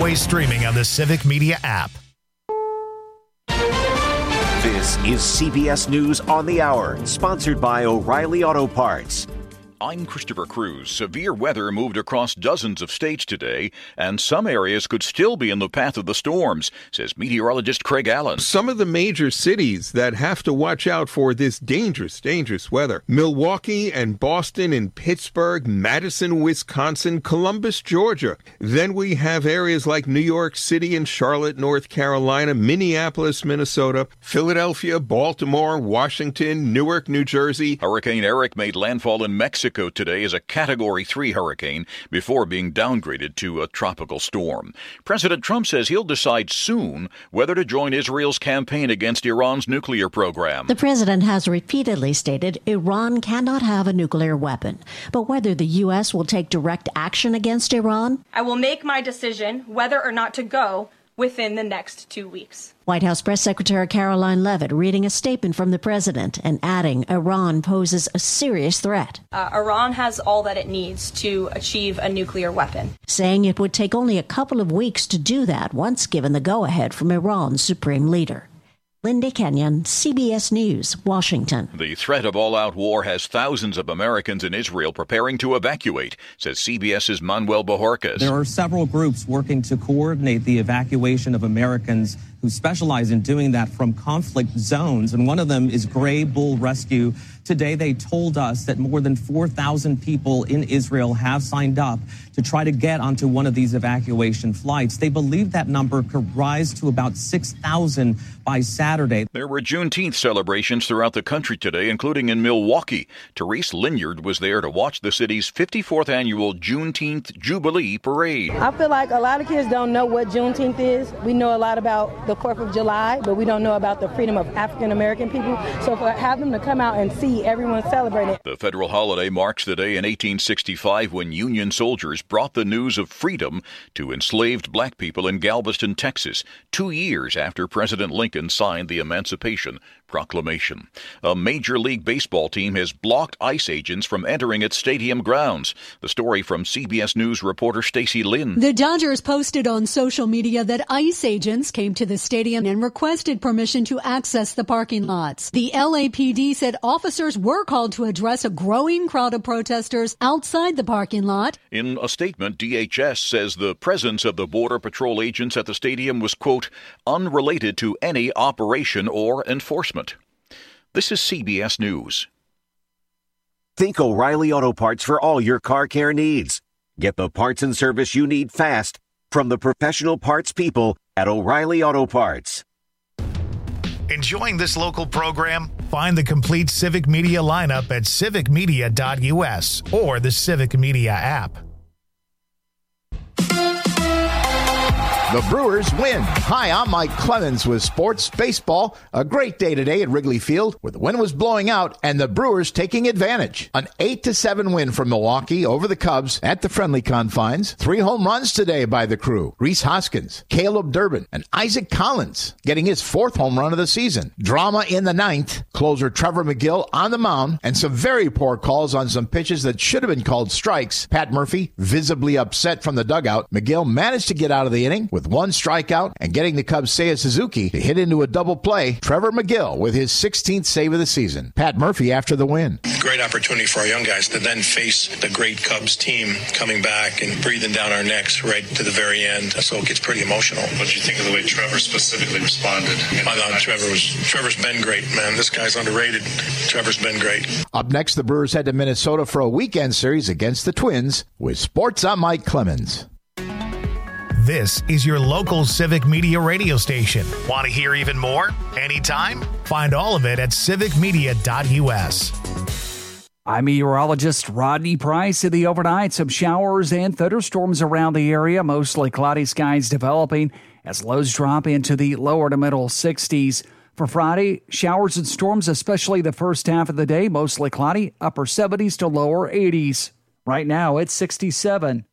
always streaming on the Civic Media app. This is CBS News on the Hour, sponsored by O'Reilly Auto Parts. I'm Christopher Cruz. Severe weather moved across dozens of states today, and some areas could still be in the path of the storms, says meteorologist Craig Allen. Some of the major cities that have to watch out for this dangerous weather: Milwaukee and Boston and Pittsburgh, Madison, Wisconsin, Columbus, Georgia. Then we have areas like New York City and Charlotte, North Carolina, Minneapolis, Minnesota, Philadelphia, Baltimore, Washington, Newark, New Jersey. Hurricane Eric made landfall in Mexico today as a Category 3 hurricane before being downgraded to a tropical storm. President Trump says he'll decide soon whether to join Israel's campaign against Iran's nuclear program. The president has repeatedly stated Iran cannot have a nuclear weapon. But whether the U.S. will take direct action against Iran? I will make my decision whether or not to go within the next 2 weeks. White House Press Secretary Caroline Leavitt reading a statement from the president and adding Iran poses a serious threat. Iran has all that it needs to achieve a nuclear weapon. Saying it would take only a couple of weeks to do that once given the go-ahead from Iran's supreme leader. Linda Kenyon, CBS News, Washington. The threat of all-out war has thousands of Americans in Israel preparing to evacuate, says CBS's Manuel Bojorquez. There are several groups working to coordinate the evacuation of Americans who specialize in doing that from conflict zones, and one of them is Gray Bull Rescue. Today, they told us that more than 4,000 people in Israel have signed up to try to get onto one of these evacuation flights. They believe that number could rise to about 6,000 by Saturday. There were Juneteenth celebrations throughout the country today, including in Milwaukee. Therese Linyard was there to watch the city's 54th annual Juneteenth Jubilee Parade. I feel like a lot of kids don't know what Juneteenth is. We know a lot about the 4th of July, but we don't know about the freedom of African American people. So for have them to come out and see everyone celebrating. The federal holiday marks the day in 1865 when Union soldiers brought the news of freedom to enslaved black people in Galveston, Texas, 2 years after President Lincoln signed the Emancipation Proclamation. A Major League Baseball team has blocked ICE agents from entering its stadium grounds. The story from CBS News reporter Stacy Lynn. The Dodgers posted on social media that ICE agents came to the stadium and requested permission to access the parking lots. The LAPD said officers were called to address a growing crowd of protesters outside the parking lot. In a statement, DHS says the presence of the Border Patrol agents at the stadium was, quote, unrelated to any operation or enforcement. This is CBS News. Think O'Reilly Auto Parts for all your car care needs. Get the parts and service you need fast from the professional parts people at O'Reilly Auto Parts. Enjoying this local program? Find the complete Civic Media lineup at civicmedia.us or the Civic Media app. The Brewers win. Hi, I'm Mike Clemens with Sports Baseball. A great day today at Wrigley Field where the wind was blowing out and the Brewers taking advantage. An 8-7 win from Milwaukee over the Cubs at the friendly confines. 3 home runs today by the crew. Rhys Hoskins, Caleb Durbin, and Isaac Collins getting his 4th home run of the season. Drama in the 9th. Closer Trevor McGill on the mound and some very poor calls on some pitches that should have been called strikes. Pat Murphy visibly upset from the dugout. McGill managed to get out of the inning with 1 strikeout and getting the Cubs' Seiya Suzuki to hit into a double play. Trevor McGill with his 16th save of the season. Pat Murphy after the win. Great opportunity for our young guys to then face the great Cubs team coming back and breathing down our necks right to the very end. So it gets pretty emotional. What do you think of the way Trevor specifically responded? I thought Trevor's been great, man. This guy's underrated. Trevor's been great. Up next, the Brewers head to Minnesota for a weekend series against the Twins. With Sports, I'm Mike Clemens. This is your local Civic Media radio station. Want to hear even more? Anytime? Find all of it at civicmedia.us. I'm meteorologist Rodney Price. In the overnight, some showers and thunderstorms around the area. Mostly cloudy skies developing as lows drop into the lower to middle 60s. For Friday, showers and storms, especially the first half of the day. Mostly cloudy, upper 70s to lower 80s. Right now, it's 67.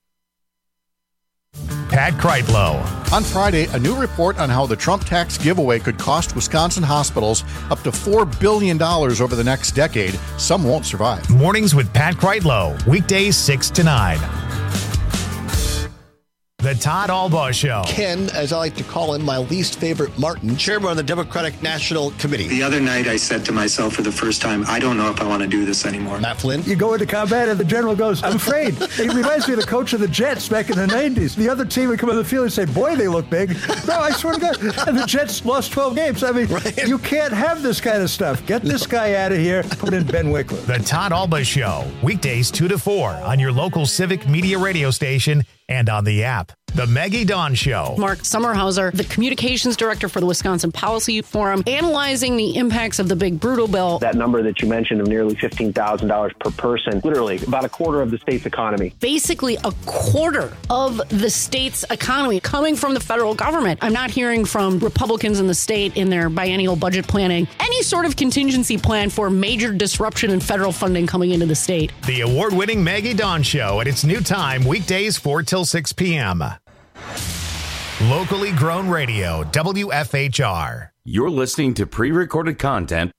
Pat Kreitlow. On Friday, a new report on how the Trump tax giveaway could cost Wisconsin hospitals up to $4 billion over the next decade. Some won't survive. Mornings with Pat Kreitlow. Weekdays 6 to 9. The Todd Albaugh Show. Ken, as I like to call him, my least favorite Martin, chairman of the Democratic National Committee. The other night I said to myself for the first time, I don't know if I want to do this anymore. Matt Flynn. You go into combat and the general goes, I'm afraid. It reminds me of the coach of the Jets back in the 90s. The other team would come on the field and say, boy, they look big. No, I swear to God. And the Jets lost 12 games. I mean, You can't have this kind of stuff. Get this guy out of here. Put in Ben Wickler. The Todd Albaugh Show. Weekdays 2 to 4 on your local Civic Media radio station and on the app. The Maggie Dawn Show. Mark Sommerhauser, the communications director for the Wisconsin Policy Forum, analyzing the impacts of the big brutal bill. That number that you mentioned of nearly $15,000 per person, literally about a quarter of the state's economy. Basically a quarter of the state's economy coming from the federal government. I'm not hearing from Republicans in the state in their biennial budget planning any sort of contingency plan for major disruption in federal funding coming into the state. The award-winning Maggie Dawn Show at its new time, weekdays 4 till 6 p.m. Locally grown radio, WFHR. You're listening to pre-recorded content.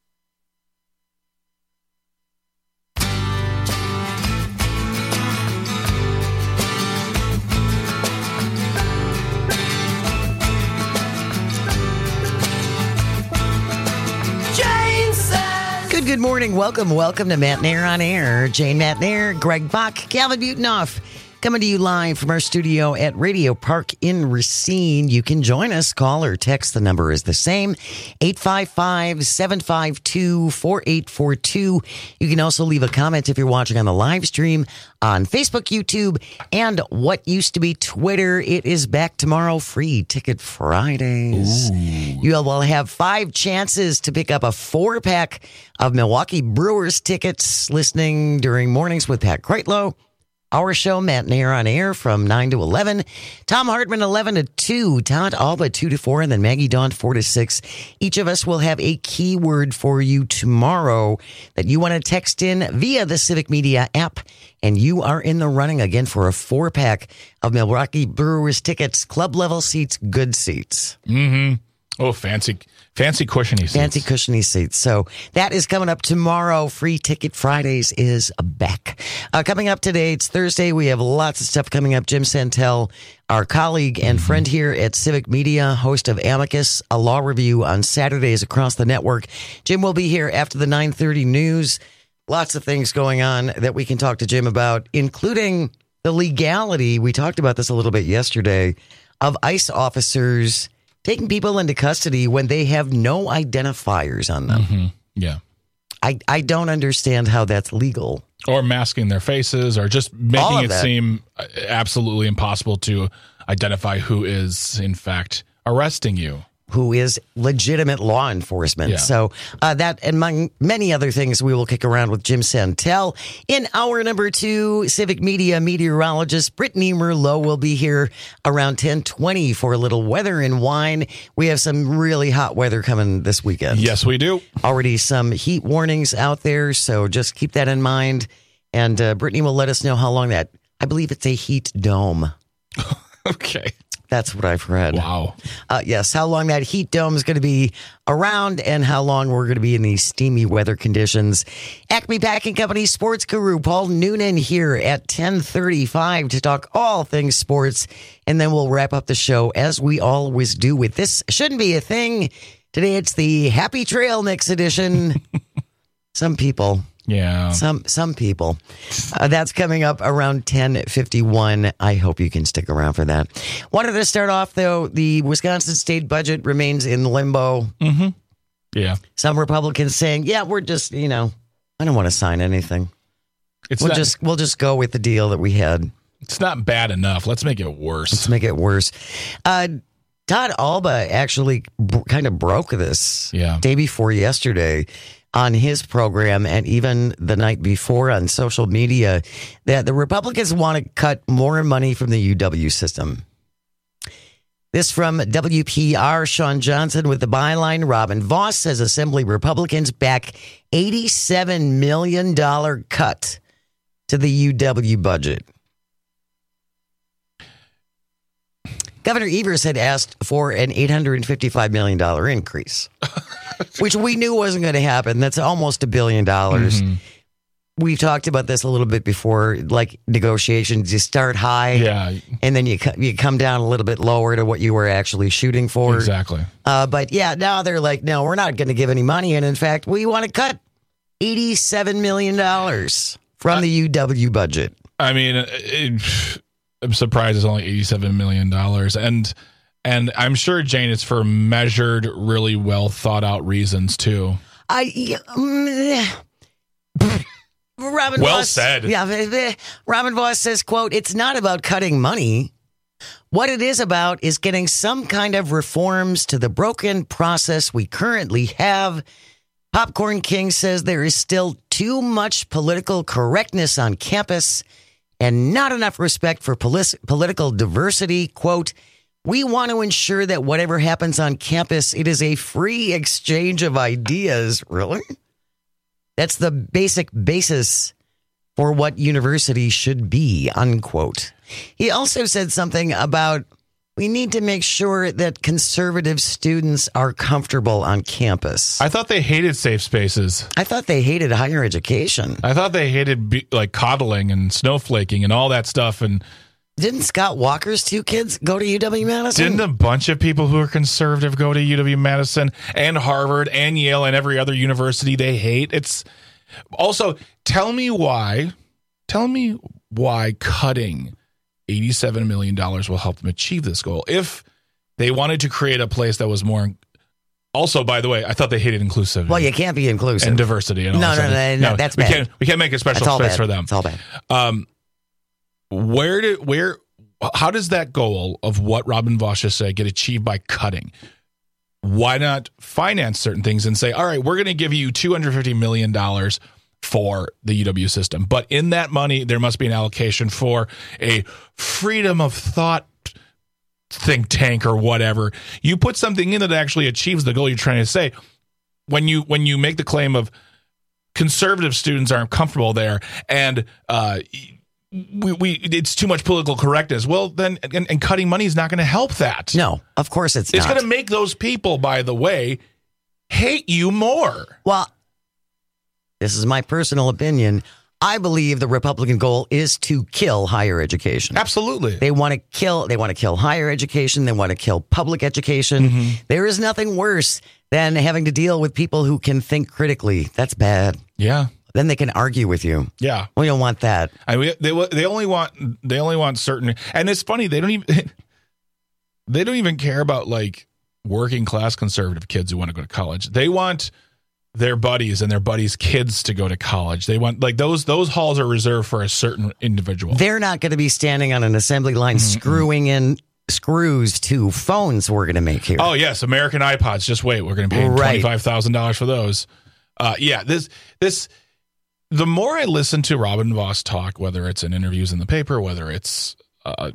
Good morning. Welcome to Matt Nair on Air. Jane Matt Nair, Greg Bach, Calvin Butenoff. Coming to you live from our studio at Radio Park in Racine. You can join us. Call or text. The number is the same, 855-752-4842. You can also leave a comment if you're watching on the live stream on Facebook, YouTube, and what used to be Twitter. It is back tomorrow. Free Ticket Fridays. Ooh. You will have 5 chances to pick up a 4-pack of Milwaukee Brewers tickets listening during Mornings with Pat Kreitlow. Our show, Matt Nair on Air from 9 to 11. Tom Hartman, 11 to 2. Todd Alba, 2 to 4. And then Maggie Dawn, 4 to 6. Each of us will have a keyword for you tomorrow that you want to text in via the Civic Media app. And you are in the running again for a 4-pack of Milwaukee Brewers tickets. Club level seats, good seats. Mm-hmm. Oh, fancy cushiony seats. Fancy cushiony seats. So that is coming up tomorrow. Free Ticket Fridays is back. Coming up today, it's Thursday. We have lots of stuff coming up. Jim Santel, our colleague and friend here at Civic Media, host of Amicus, a law review on Saturdays across the network. Jim will be here after the 9:30 news. Lots of things going on that we can talk to Jim about, including the legality. We talked about this a little bit yesterday of ICE officers taking people into custody when they have no identifiers on them. Mm-hmm. Yeah. I don't understand how that's legal. Or masking their faces or just making it seem absolutely impossible to identify who is, in fact, arresting you. Who is legitimate law enforcement. Yeah. So that and among many other things we will kick around with Jim Santel. In hour number 2, Civic Media meteorologist Brittany Merlot will be here around 10:20 for a little weather and wine. We have some really hot weather coming this weekend. Yes, we do. Already some heat warnings out there, so just keep that in mind. And Brittany will let us know how long that, I believe it's a heat dome. Okay. That's what I've read. Wow. Yes, how long that heat dome is going to be around and how long we're going to be in these steamy weather conditions. Acme Packing Company sports guru Paul Noonan here at 10:35 to talk all things sports. And then we'll wrap up the show as we always do with This Shouldn't Be a Thing. Today it's the Happy Trail Mix edition. Some people. Yeah. Some people. That's coming up around 10:51. I hope you can stick around for that. Wanted to start off, though, the Wisconsin state budget remains in limbo. Mm-hmm. Yeah. Some Republicans saying, yeah, we're just, I don't want to sign anything. We'll just go with the deal that we had. It's not bad enough. Let's make it worse. Todd Alba actually kind of broke this day before yesterday on his program and even the night before on social media that the Republicans want to cut more money from the UW system. This from WPR, Sean Johnson with the byline. Robin Voss says Assembly Republicans back $87 million cut to the UW budget. Governor Evers had asked for an $855 million increase, which we knew wasn't going to happen. That's almost $1 billion. Mm-hmm. we've talked about this a little bit before, like negotiations. You start high, and then you come down a little bit lower to what you were actually shooting for. Exactly. But yeah, now they're like, no, we're not going to give any money, and in fact, we want to cut $87 million from the UW budget. I mean, I'm surprised it's only $87 million, and I'm sure, Jane, it's for measured, really well thought out reasons too. Robin well Voss, said. Yeah, Robin Voss says, quote, "It's not about cutting money. What it is about is getting some kind of reforms to the broken process we currently have." Popcorn King says there is still too much political correctness on campus and not enough respect for political diversity. Quote, "We want to ensure that whatever happens on campus, it is a free exchange of ideas." Really? That's the basic basis for what university should be, unquote. He also said something about we need to make sure that conservative students are comfortable on campus. I thought they hated safe spaces. I thought they hated higher education. I thought they hated coddling and snowflaking and all that stuff. And didn't Scott Walker's 2 kids go to UW-Madison? Didn't a bunch of people who are conservative go to UW-Madison and Harvard and Yale and every other university they hate? It's also, tell me why cutting $87 million will help them achieve this goal. If they wanted to create a place that was more... Also, by the way, I thought they hated inclusivity. Well, you can't be inclusive. And diversity. And all no, that's bad. We can't make a special space for them. It's all bad. How does that goal of what Robin Voss just said get achieved by cutting? Why not finance certain things and say, all right, we're going to give you $250 million for the UW system. But in that money, there must be an allocation for a freedom of thought think tank or whatever. You put something in that actually achieves the goal you're trying to say. When you make the claim of conservative students aren't comfortable there and it's too much political correctness. Well, then, and cutting money is not going to help that. No, of course it's not. It's going to make those people, by the way, hate you more. Well, this is my personal opinion. I believe the Republican goal is to kill higher education. Absolutely. They want to kill higher education. They want to kill public education. Mm-hmm. There is nothing worse than having to deal with people who can think critically. That's bad. Yeah. Then they can argue with you. Yeah, we don't want that. I mean, they only want certain, and it's funny they don't even care about like working class conservative kids who want to go to college. They want their buddies and their buddies' kids to go to college. They want like those halls are reserved for a certain individual. They're not going to be standing on an assembly line screwing in screws to phones we're going to make here. Oh yes, American iPods. Just wait, we're going to pay $25,000 for those. This. The more I listen to Robin Voss talk, whether it's in interviews in the paper, whether it's on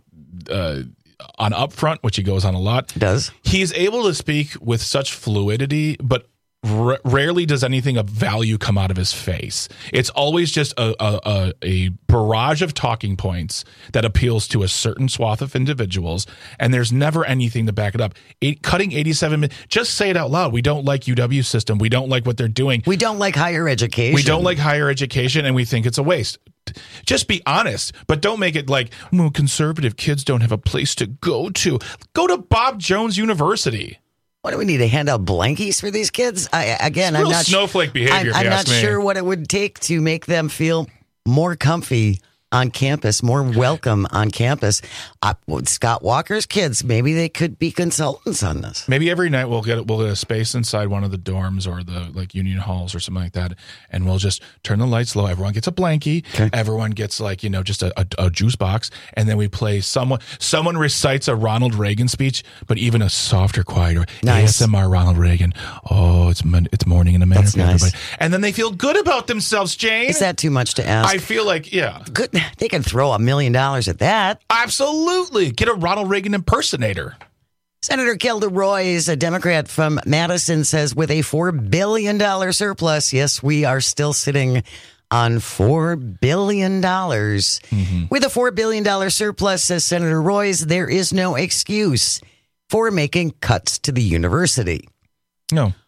Upfront, which he goes on a lot, he's able to speak with such fluidity, but rarely does anything of value come out of his face. It's always just a barrage of talking points that appeals to a certain swath of individuals, and there's never anything to back it up. Cutting 87 million, just say it out loud. We don't like UW system. We don't like what they're doing. We don't like higher education. We don't like higher education, and we think it's a waste. Just be honest, but don't make it like conservative kids don't have a place to go to. Go to Bob Jones University. What do we need to hand out blankies for these kids? I'm not snowflake behavior. I'm not sure what it would take to make them feel more comfy on campus, more welcome on campus. Scott Walker's kids, maybe they could be consultants on this. Maybe every night we'll get a space inside one of the dorms or the like union halls or something like that, and we'll just turn the lights low. Everyone gets a blankie. Okay. Everyone gets just a juice box, and then we play someone recites a Ronald Reagan speech, but even a softer, quieter ASMR Ronald Reagan. Oh, it's morning in America. That's nice. Everybody. And then they feel good about themselves, Jane. Is that too much to ask? I feel like, yeah. Good. They can throw $1 million at that. Absolutely. Get a Ronald Reagan impersonator. Senator Kelda Roys, a Democrat from Madison, says with a $4 billion surplus, yes, we are still sitting on $4 billion. Mm-hmm. With a $4 billion surplus, says Senator Roys, there is no excuse for making cuts to the university. No.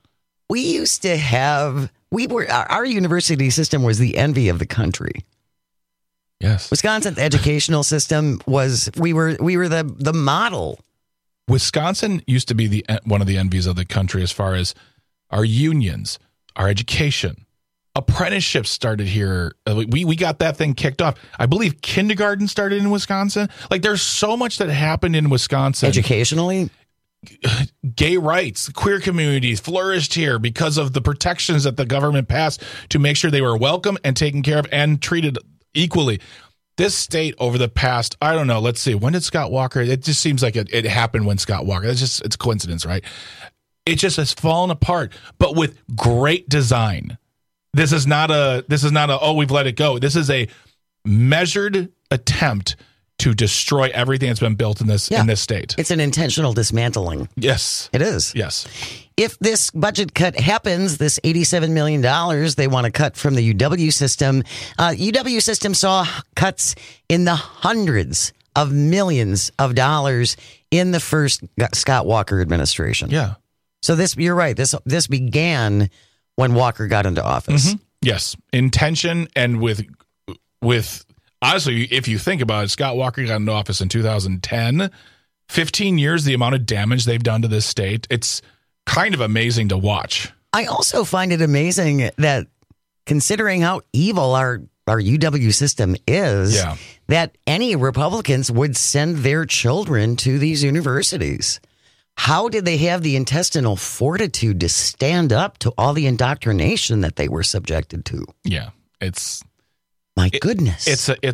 We used to have, our university system was the envy of the country. Yes. Wisconsin's educational system was, we were the model. Wisconsin used to be one of the envies of the country as far as our unions, our education. Apprenticeships started here. We got that thing kicked off. I believe kindergarten started in Wisconsin. Like, there's so much that happened in Wisconsin. Educationally? Gay rights, queer communities flourished here because of the protections that the government passed to make sure they were welcome and taken care of and treated equally. This state over the past, I don't know, let's see, when did Scott Walker, it just seems like it happened when Scott Walker, it's coincidence, right? It just has fallen apart, but with great design. This is not a, oh, we've let it go. This is a measured attempt to destroy everything that's been built in this state. It's an intentional dismantling. Yes. It is. Yes. If this budget cut happens, this $87 million they want to cut from the UW system, UW system saw cuts in the hundreds of millions of dollars in the first Scott Walker administration. Yeah. So you're right. This began when Walker got into office. Mm-hmm. Yes. Intention and with honestly, if you think about it, Scott Walker got into office in 2010. 15 years, the amount of damage they've done to this state, it's kind of amazing to watch. I also find it amazing that, considering how evil our UW system is, that any Republicans would send their children to these universities. How did they have the intestinal fortitude to stand up to all the indoctrination that they were subjected to? Yeah, goodness.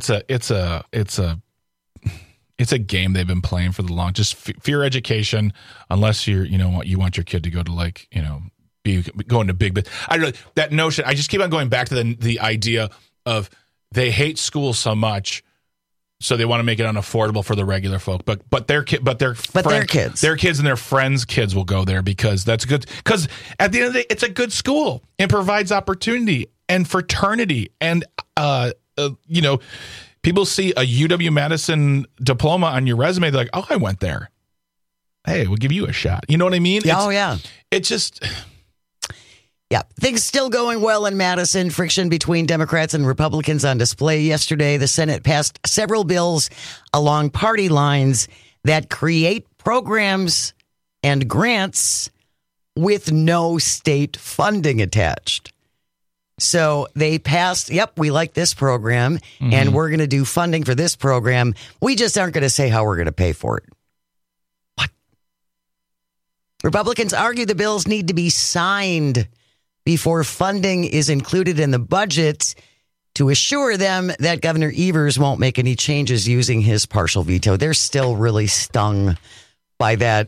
It's a game they've been playing for the long. Just fear education, unless you want your kid to go to be going to big. I don't know that notion. I just keep on going back to the idea of they hate school so much, so they want to make it unaffordable for the regular folk. But their kids, their kids and their friends' kids will go there because that's good. Because at the end of the day, it's a good school and provides opportunity and fraternity and people see a UW-Madison diploma on your resume. They're like, oh, I went there. Hey, we'll give you a shot. You know what I mean? Yeah. It just... Yeah, things still going well in Madison. Friction between Democrats and Republicans on display yesterday. The Senate passed several bills along party lines that create programs and grants with no state funding attached. So they passed, we like this program, and we're going to do funding for this program. We just aren't going to say how we're going to pay for it. What? Republicans argue the bills need to be signed before funding is included in the budget to assure them that Governor Evers won't make any changes using his partial veto. They're still really stung by that.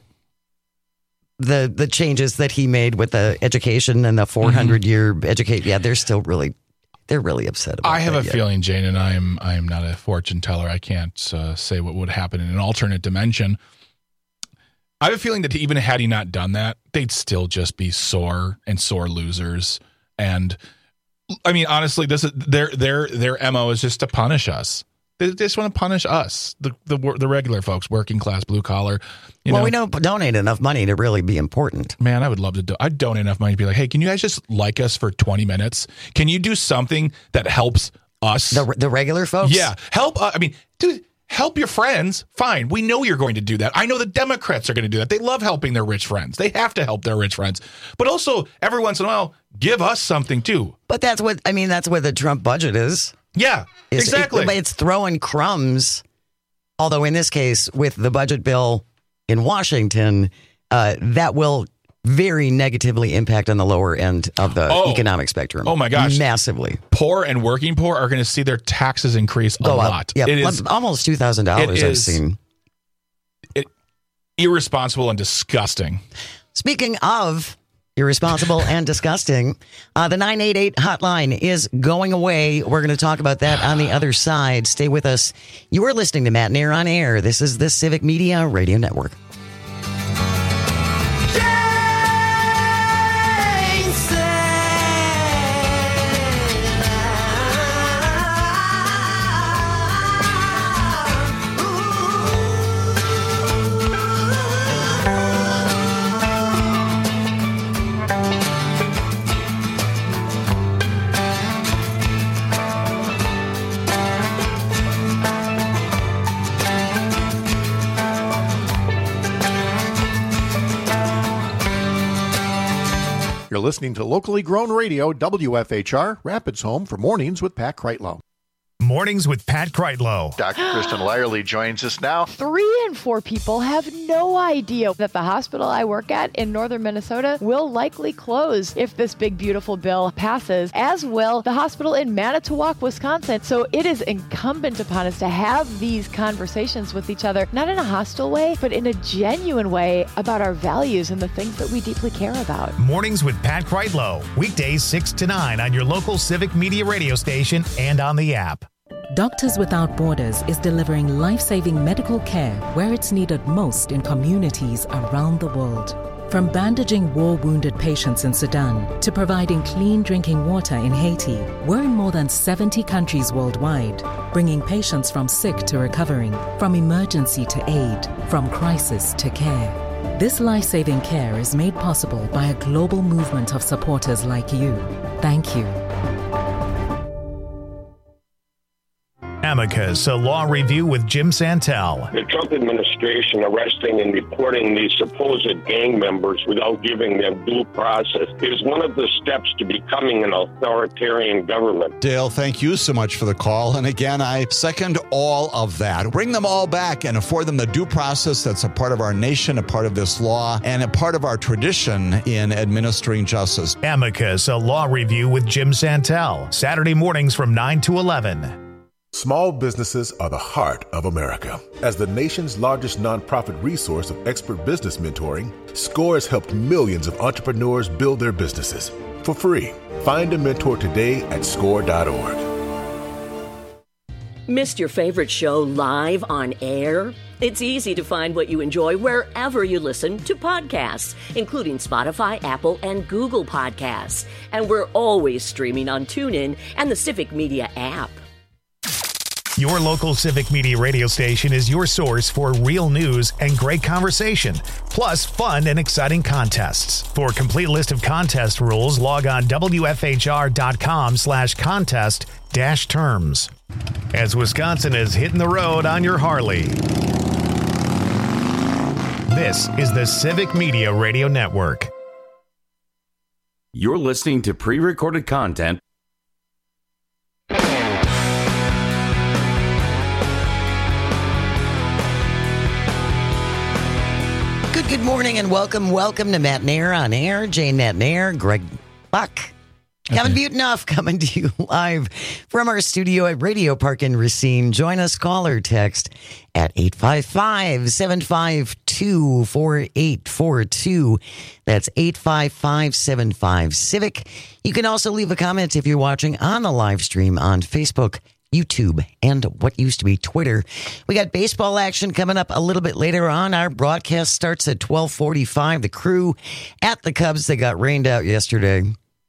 The changes that he made with the education and the 400-year education. Yeah, they're really upset about it. I have a feeling, Jane, and I am not a fortune teller. I can't say what would happen in an alternate dimension. I have a feeling that even had he not done that, they'd still just be sore losers. And I mean, honestly, this is their MO is just to punish us. They just want to punish us, the regular folks, working class, blue collar. We don't donate enough money to really be important. Man, I would love to. I'd donate enough money to be like, hey, can you guys just like us for 20 minutes? Can you do something that helps us? The regular folks? Yeah. Help. I mean, dude, help your friends. Fine. We know you're going to do that. I know the Democrats are going to do that. They love helping their rich friends. They have to help their rich friends. But also, every once in a while, give us something too. But that's what the Trump budget is. Yeah, exactly. It's throwing crumbs. Although in this case, with the budget bill in Washington, that will very negatively impact on the lower end of the economic spectrum. Oh my gosh. Massively. Poor and working poor are going to see their taxes increase a lot. Yeah, it is almost $2,000 I've seen. Irresponsible and disgusting. Speaking of irresponsible and disgusting, the 988 hotline is going away. We're going to talk about that on the other side. Stay with us. You are listening to Matt and Aaron on Air. This is the Civic Media Radio Network. You're listening to locally grown radio, WFHR, Rapids Home for Mornings with Pat Kreitlow. Mornings with Pat Kreitlow. Dr. Kristen Lyerly joins us now. 3 in 4 people have no idea that the hospital I work at in northern Minnesota will likely close if this big, beautiful bill passes, as will the hospital in Manitowoc, Wisconsin. So it is incumbent upon us to have these conversations with each other, not in a hostile way, but in a genuine way about our values and the things that we deeply care about. Mornings with Pat Kreitlow. Weekdays 6 to 9 on your local Civic Media radio station and on the app. Doctors Without Borders is delivering life-saving medical care where it's needed most in communities around the world. From bandaging war-wounded patients in Sudan to providing clean drinking water in Haiti, we're in more than 70 countries worldwide, bringing patients from sick to recovering, from emergency to aid, from crisis to care. This life-saving care is made possible by a global movement of supporters like you. Thank you. Amicus, a law review with Jim Santel. The Trump administration arresting and deporting these supposed gang members without giving them due process is one of the steps to becoming an authoritarian government. Dale, thank you so much for the call. And again, I second all of that. Bring them all back and afford them the due process that's a part of our nation, a part of this law, and a part of our tradition in administering justice. Amicus, a law review with Jim Santel. Saturday mornings from 9 to 11. Small businesses are the heart of America. As the nation's largest nonprofit resource of expert business mentoring, SCORE has helped millions of entrepreneurs build their businesses for free. Find a mentor today at score.org. Missed your favorite show live on air? It's easy to find what you enjoy wherever you listen to podcasts, including Spotify, Apple, and Google Podcasts. And we're always streaming on TuneIn and the Civic Media app. Your local Civic Media radio station is your source for real news and great conversation, plus fun and exciting contests. For a complete list of contest rules, log on WFHR.com/contest-terms. As Wisconsin is hitting the road on your Harley. This is the Civic Media Radio Network. You're listening to pre-recorded content. Good morning and welcome to Matt Nair on Air. Jane Matt Nair, Greg Buck, Kevin Butenhoff coming to you live from our studio at Radio Park in Racine. Join us, call or text at 855-752-4842. That's 855-75-CIVIC. You can also leave a comment if you're watching on the live stream on Facebook, YouTube, and what used to be Twitter. We got baseball action coming up a little bit later on. Our broadcast starts at 12:45. The Crew at the Cubs, they got rained out yesterday.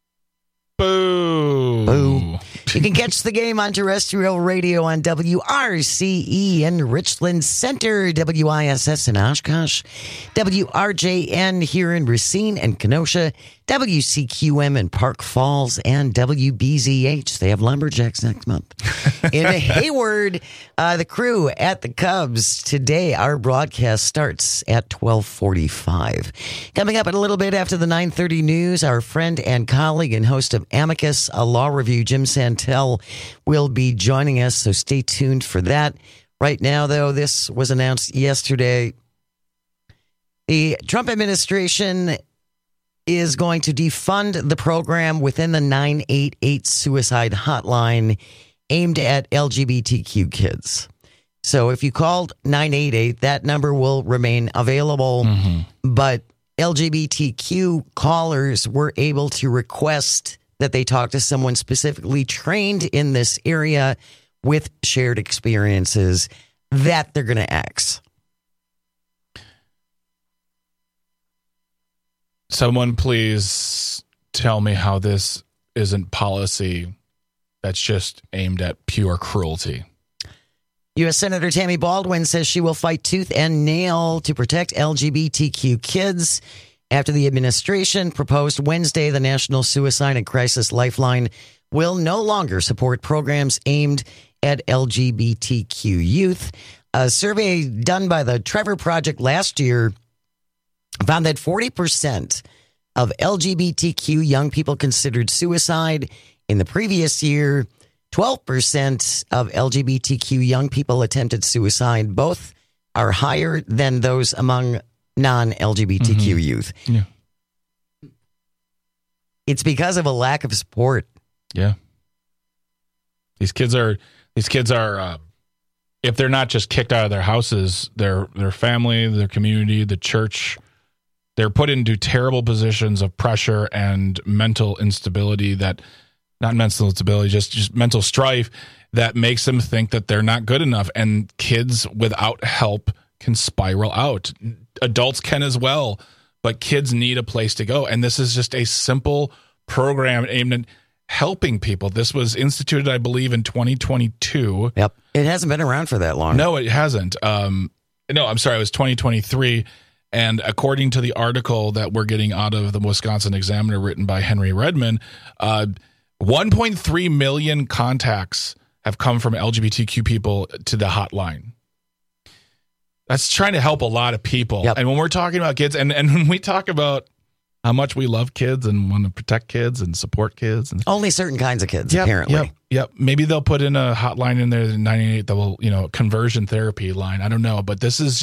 Boo. Boo. You can catch the game on terrestrial radio on WRCE in Richland Center, WISS in Oshkosh, WRJN here in Racine and Kenosha, WCQM in Park Falls, and WBZH. They have Lumberjacks next month. In Hayward, the Crew at the Cubs. Today, our broadcast starts at 12:45. Coming up in a little bit after the 9:30 news, our friend and colleague and host of Amicus, a law review, Jim Santel, will be joining us, so stay tuned for that. Right now, though, this was announced yesterday. The Trump administration is going to defund the program within the 988 suicide hotline aimed at LGBTQ kids. So if you called 988, that number will remain available, but LGBTQ callers were able to request that they talk to someone specifically trained in this area with shared experiences that they're going to ask. Someone please tell me how this isn't policy that's just aimed at pure cruelty. U.S. Senator Tammy Baldwin says she will fight tooth and nail to protect LGBTQ kids after the administration proposed Wednesday the National Suicide and Crisis Lifeline will no longer support programs aimed at LGBTQ youth. A survey done by the Trevor Project last year found that 40% of LGBTQ young people considered suicide. In the previous year, 12% of LGBTQ young people attempted suicide. Both are higher than those among non-LGBTQ youth. Yeah. It's because of a lack of support. Yeah. These kids are if they're not just kicked out of their houses, their family, their community, the church, they're put into terrible positions of pressure and mental instability not mental instability, just mental strife that makes them think that they're not good enough. And kids without help can spiral out. Adults can as well, but kids need a place to go. And this is just a simple program aimed at helping people. This was instituted, I believe, in 2022. Yep. It hasn't been around for that long. No, it hasn't. No, I'm sorry. It was 2023. And according to the article that we're getting out of the Wisconsin Examiner written by Henry Redman, 1.3 million contacts have come from LGBTQ people to the hotline. That's trying to help a lot of people. Yep. And when we're talking about kids, and when we talk about how much we love kids and want to protect kids and support kids. And only certain kinds of kids, apparently. Yep. Maybe they'll put in a hotline in there, the 988, that will, conversion therapy line. I don't know. But this is.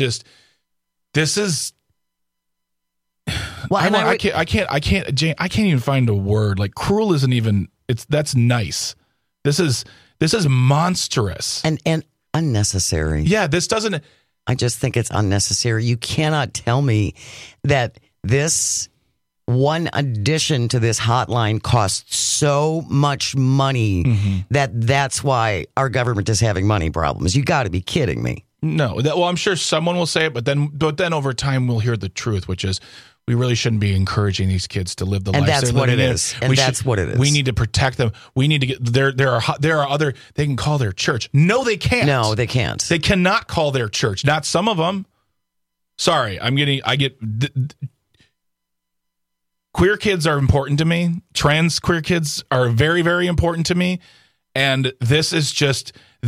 Well, I can't, Jane, I can't even find a word. Like cruel isn't even, that's nice. This is monstrous. And unnecessary. Yeah, this doesn't. I just think it's unnecessary. You cannot tell me that this one addition to this hotline costs so much money that's why our government is having money problems. You got to be kidding me. No, I'm sure someone will say it, but then over time we'll hear the truth, which is we really shouldn't be encouraging these kids to live the life. And that's what it is. And that's what it is. We need to protect them. We need to get there are other. They can call their church. No, they can't. No, they can't. They cannot call their church. Not some of them. Sorry, queer kids are important to me. Trans queer kids are very, very important to me. And this is just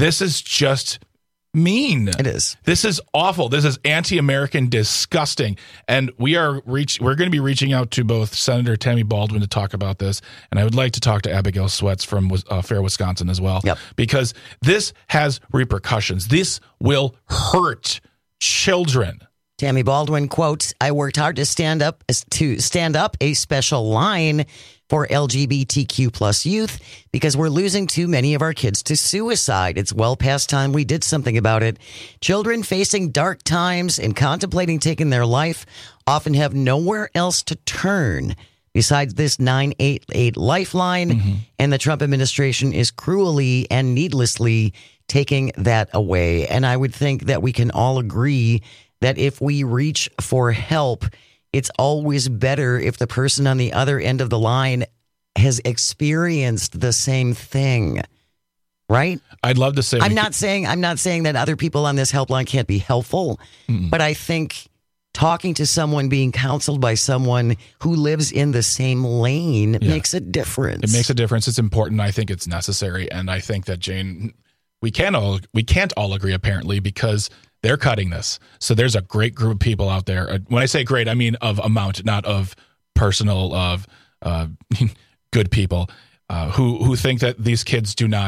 mean. It is. This is awful. This is anti-American, disgusting. And we're going to be reaching out to both Senator Tammy Baldwin to talk about this, and I would like to talk to Abigail Sweats from Fair Wisconsin as well. Yep. Because this has repercussions. This will hurt children. Tammy Baldwin quotes, "I worked hard to stand up a special line for LGBTQ plus youth because we're losing too many of our kids to suicide. It's well past time we did something about it. Children facing dark times and contemplating taking their life often have nowhere else to turn besides this 988 lifeline, and the Trump administration is cruelly and needlessly taking that away." And I would think that we can all agree that if we reach for help, it's always better if the person on the other end of the line has experienced the same thing, right? I'd love to say I'm not saying that other people on this helpline can't be helpful, but I think talking to someone, being counseled by someone who lives in the same lane makes a difference. It makes a difference. It's important. I think it's necessary, and I think that, Jane, we can't all agree apparently because they're cutting this. So there's a great group of people out there. When I say great, I mean of amount, not of personal, of good people who think that these kids they're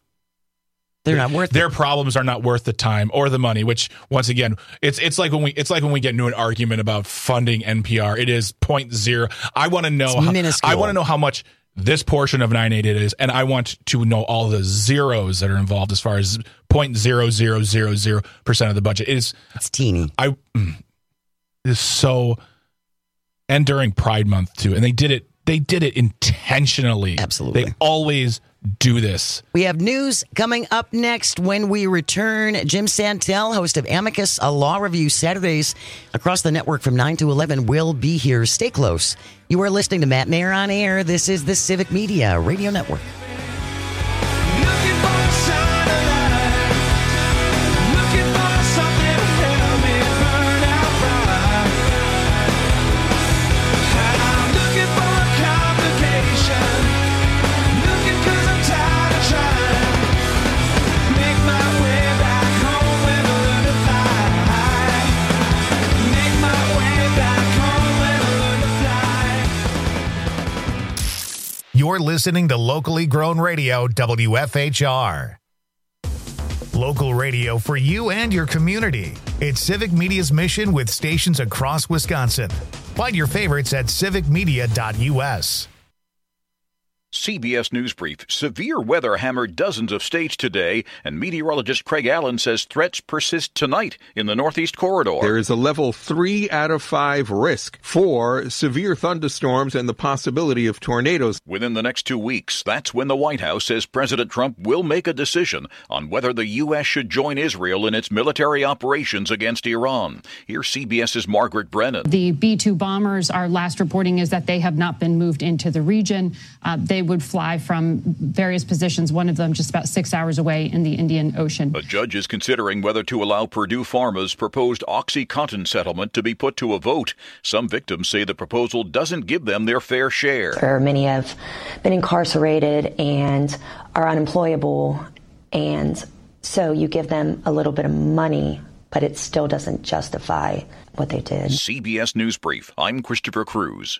not worth their problems are not worth the time or the money. Which once again, it's like when we get into an argument about funding NPR. It is 0.0. I want to know how much this portion of 988 is, and I want to know all the zeros that are involved as far as 0.0000% of the budget. It's teeny. It's so, and during Pride Month too, and they did it intentionally. Absolutely. They always do this. We have news coming up next when we return. Jim Santel, host of Amicus, a law review Saturdays across the network from 9 to 11, will be here. Stay close. You are listening to Matt Mayer on Air. This is the Civic Media Radio Network. You're listening to locally grown radio, WFHR. Local radio for you and your community. It's Civic Media's mission with stations across Wisconsin. Find your favorites at civicmedia.us. CBS News Brief. Severe weather hammered dozens of states today, and meteorologist Craig Allen says threats persist tonight in the Northeast Corridor. There is a level 3 out of 5 risk for severe thunderstorms and the possibility of tornadoes. Within the next 2 weeks, that's when the White House says President Trump will make a decision on whether the U.S. should join Israel in its military operations against Iran. Here's CBS's Margaret Brennan. The B-2 bombers, our last reporting is that they have not been moved into the region. They would fly from various positions, one of them just about 6 hours away in the Indian Ocean. A judge is considering whether to allow Purdue Pharma's proposed OxyContin settlement to be put to a vote. Some victims say the proposal doesn't give them their fair share. Many have been incarcerated and are unemployable, and so you give them a little bit of money, but it still doesn't justify what they did. CBS News Brief. I'm Christopher Cruz.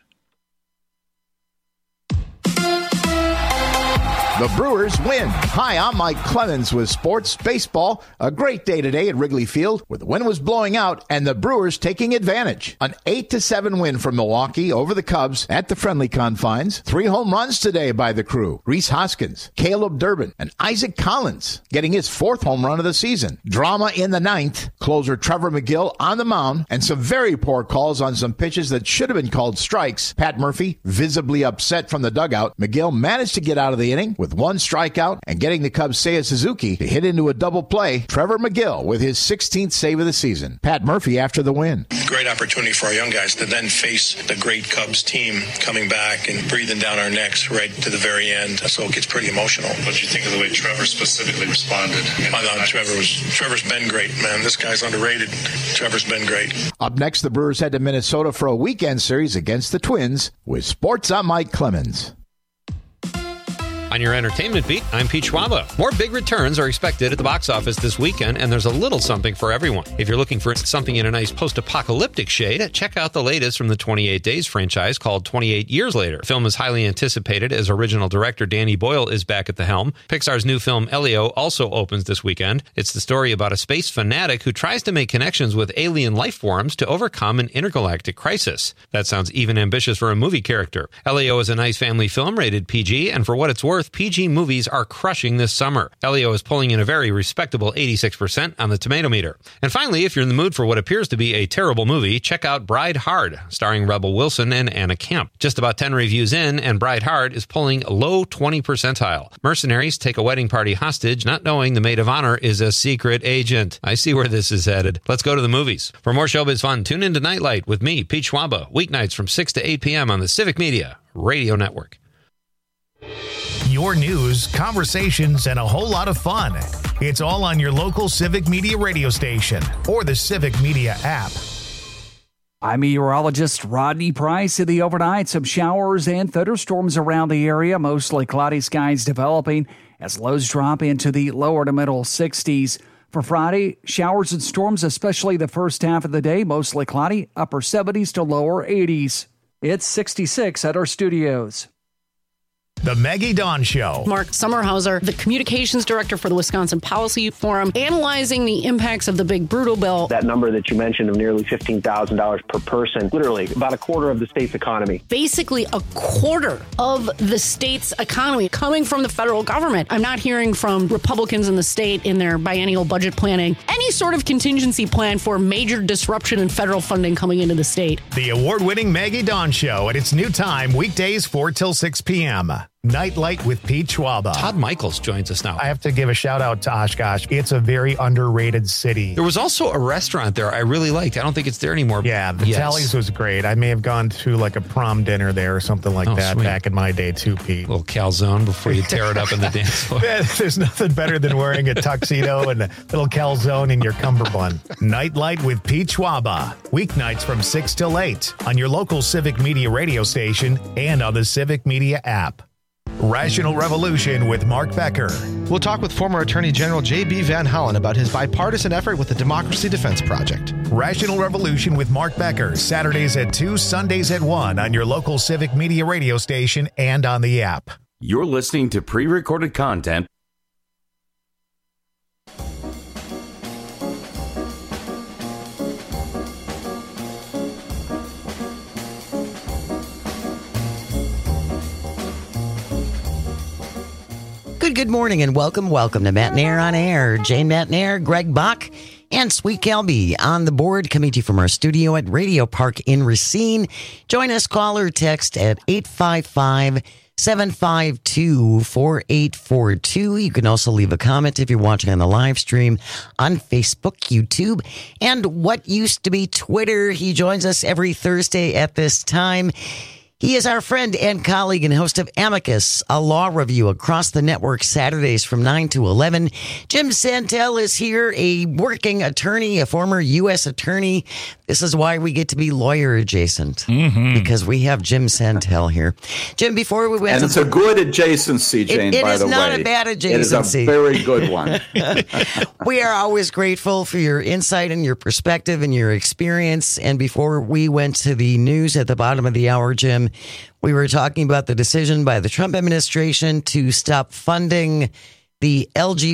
The Brewers win. Hi, I'm Mike Clemens with Sports Baseball. A great day today at Wrigley Field where the wind was blowing out and the Brewers taking advantage. An 8-7 win from Milwaukee over the Cubs at the friendly confines. 3 home runs today by the crew. Rhys Hoskins, Caleb Durbin, and Isaac Collins getting his 4th home run of the season. Drama in the 9th. Closer Trevor McGill on the mound and some very poor calls on some pitches that should have been called strikes. Pat Murphy visibly upset from the dugout. McGill managed to get out of the inning with 1 strikeout and getting the Cubs' Seiya Suzuki to hit into a double play. Trevor McGill with his 16th save of the season. Pat Murphy after the win. Great opportunity for our young guys to then face the great Cubs team coming back and breathing down our necks right to the very end. So it gets pretty emotional. What do you think of the way Trevor specifically responded? I thought Trevor's been great, man. This guy's underrated. Trevor's been great. Up next, the Brewers head to Minnesota for a weekend series against the Twins. With sports, I'm Mike Clemens. On your entertainment beat, I'm Pete Schwaba. More big returns are expected at the box office this weekend, and there's a little something for everyone. If you're looking for something in a nice post-apocalyptic shade, check out the latest from the 28 Days franchise called 28 Years Later. The film is highly anticipated as original director Danny Boyle is back at the helm. Pixar's new film Elio also opens this weekend. It's the story about a space fanatic who tries to make connections with alien life forms to overcome an intergalactic crisis. That sounds even ambitious for a movie character. Elio is a nice family film rated PG, and for what it's worth, PG movies are crushing this summer. Elio is pulling in a very respectable 86% on the tomato meter. And finally, if you're in the mood for what appears to be a terrible movie, check out Bride Hard, starring Rebel Wilson and Anna Camp. Just about 10 reviews in, and Bride Hard is pulling low 20 percentile. Mercenaries take a wedding party hostage, not knowing the maid of honor is a secret agent. I see where this is headed. Let's go to the movies. For more showbiz fun, tune into Nightlight with me, Pete Schwaba, weeknights from 6 to 8 p.m. on the Civic Media Radio Network. Your news, conversations, and a whole lot of fun. It's all on your local Civic Media radio station or the Civic Media app. I'm meteorologist Rodney Price. In the overnight, some showers and thunderstorms around the area, mostly cloudy skies developing as lows drop into the lower to middle 60s. For Friday, showers and storms, especially the first half of the day, mostly cloudy, upper 70s to lower 80s. It's 66 at our studios. The Maggie Dawn Show. Mark Sommerhauser, the communications director for the Wisconsin Policy Forum, analyzing the impacts of the big brutal bill. That number that you mentioned of nearly $15,000 per person, literally about a quarter of the state's economy. Basically a quarter of the state's economy coming from the federal government. I'm not hearing from Republicans in the state in their biennial budget planning any sort of contingency plan for major disruption in federal funding coming into the state. The award-winning Maggie Dawn Show at its new time, weekdays 4 till 6 p.m. Nightlight with Pete Schwaba. Todd Michaels joins us now. I have to give a shout out to Oshkosh. It's a very underrated city. There was also a restaurant there I really liked. I don't think it's there anymore. Yeah, Vitelli's was great. I may have gone to like a prom dinner there or something like that sweet. Back in my day too, Pete. A little calzone before you tear it up in the dance floor. There's nothing better than wearing a tuxedo and a little calzone in your cummerbund. Nightlight with Pete Schwaba. Weeknights from 6 till 8 on your local Civic Media radio station and on the Civic Media app. Rational Revolution with Mark Becker. We'll talk with former Attorney General J.B. Van Hollen about his bipartisan effort with the Democracy Defense Project. Rational Revolution with Mark Becker, Saturdays at 2, Sundays at 1 on your local Civic Media radio station and on the app. You're listening to pre-recorded content. Good morning and welcome to Matt and Air on Air. Jane Matt and Air, Greg Bach, and Sweet Kelby on the board, coming to you from our studio at Radio Park in Racine. Join us, call or text at 855-752-4842. You can also leave a comment if you're watching on the live stream on Facebook, YouTube, and what used to be Twitter. He joins us every Thursday at this time. He is our friend and colleague and host of Amicus, a law review across the network Saturdays from 9 to 11. Jim Santel is here, a working attorney, a former U.S. attorney. This is why we get to be lawyer adjacent, because we have Jim Santel here. Jim, before we went and it's a good adjacency, Jane, by the way. It is not a bad adjacency. It is a very good one. We are always grateful for your insight and your perspective and your experience. And before we went to the news at the bottom of the hour, Jim, we were talking about the decision by the Trump administration to stop funding the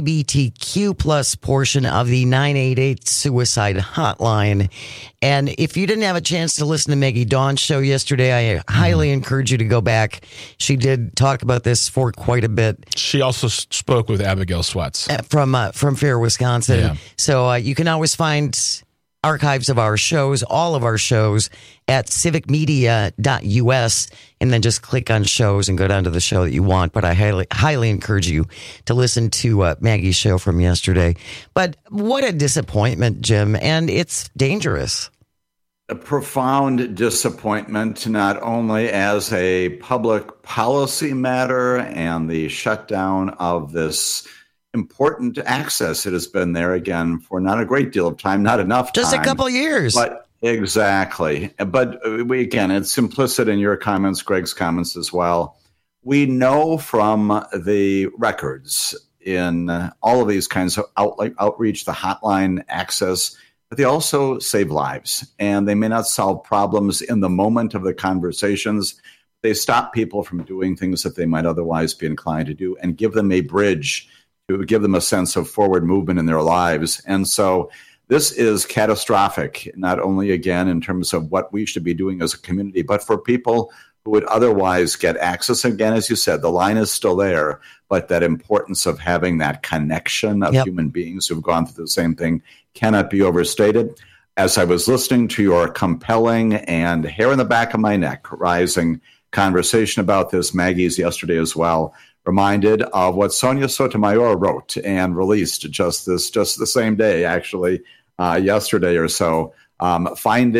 LGBTQ plus portion of the 988 suicide hotline. And if you didn't have a chance to listen to Maggie Dawn's show yesterday, I highly encourage you to go back. She did talk about this for quite a bit. She also spoke with Abigail Sweats from Fair, Wisconsin. Yeah. So you can always find archives of our shows, all of our shows, at civicmedia.us, and then just click on shows and go down to the show that you want. But I highly encourage you to listen to Maggie's show from yesterday. But what a disappointment, Jim, and it's dangerous. A profound disappointment, not only as a public policy matter and the shutdown of this important access. It has been there again for not a great deal of time, not enough time. Just a couple of years. But exactly. But it's implicit in your comments, Greg's comments as well. We know from the records in all of these kinds of outreach, the hotline access, but they also save lives. And they may not solve problems in the moment of the conversations. They stop people from doing things that they might otherwise be inclined to do and give them a bridge to give them a sense of forward movement in their lives. And so this is catastrophic, not only, again, in terms of what we should be doing as a community, but for people who would otherwise get access. Again, as you said, the line is still there, but that importance of having that connection of human beings who've gone through the same thing cannot be overstated. As I was listening to your compelling and hair in the back of my neck rising conversation about this, Maggie's yesterday as well, reminded of what Sonia Sotomayor wrote and released just the same day, actually, yesterday or so, opposing